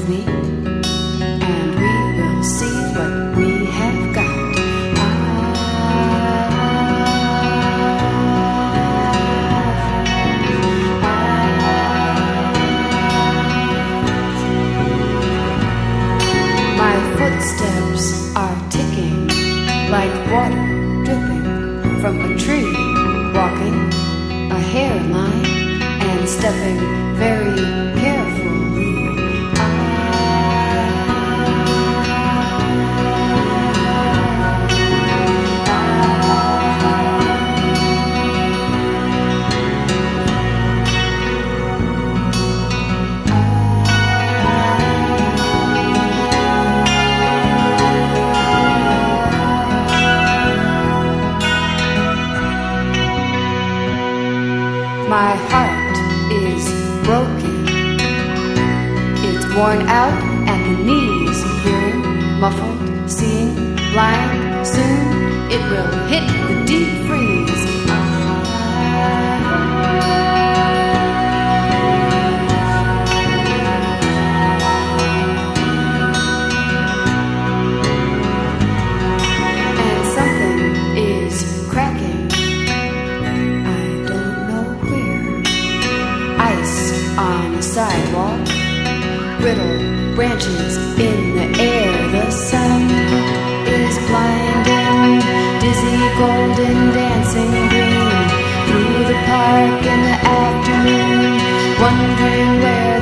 with me, and we will see what we have got. My footsteps are ticking like water dripping from a tree, walking a hairline and stepping very carefully. My heart is broken. It's worn out at the knees, hearing, muffled, seeing, blind. Soon it will hit the deep freeze. And something is cracking. On the sidewalk, brittle branches in the air. The sun is blinding, dizzy, golden, dancing green through the park in the afternoon, wondering where